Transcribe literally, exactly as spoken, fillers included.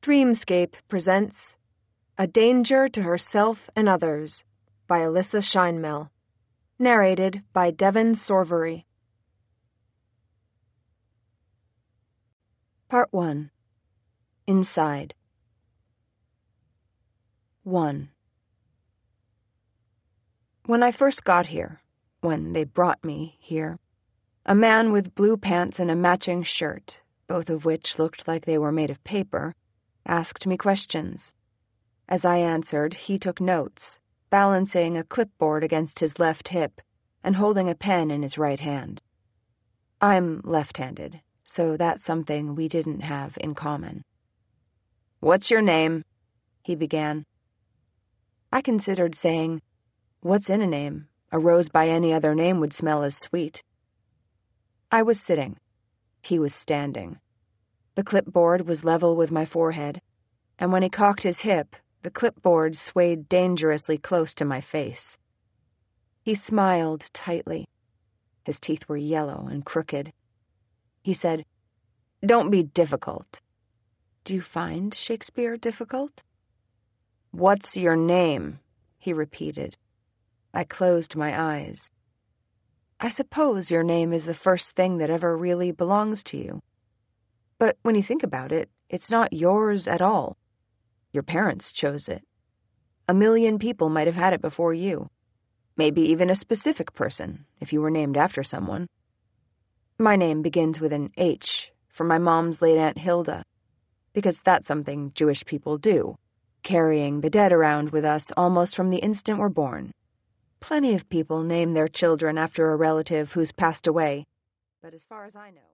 Dreamscape presents A Danger to Herself and Others by Alyssa Scheinmel. Narrated by Devin Sorvery. Part one. Inside. one. When I first got here, when they brought me here, a man with blue pants and a matching shirt, both of which looked like they were made of paper, asked me questions. As I answered, he took notes, balancing a clipboard against his left hip and holding a pen in his right hand. I'm left-handed, so that's something we didn't have in common. "What's your name?" he began. I considered saying, "What's in a name? A rose by any other name would smell as sweet." I was sitting. He was standing. The clipboard was level with my forehead, and when he cocked his hip, the clipboard swayed dangerously close to my face. He smiled tightly. His teeth were yellow and crooked. He said, "Don't be difficult." "Do you find Shakespeare difficult?" "What's your name?" he repeated. I closed my eyes. "I suppose your name is the first thing that ever really belongs to you. But when you think about it, it's not yours at all. Your parents chose it. A million people might have had it before you. Maybe even a specific person, if you were named after someone. My name begins with an H, from my mom's late Aunt Hilda, because that's something Jewish people do, carrying the dead around with us almost from the instant we're born. Plenty of people name their children after a relative who's passed away, but as far as I know...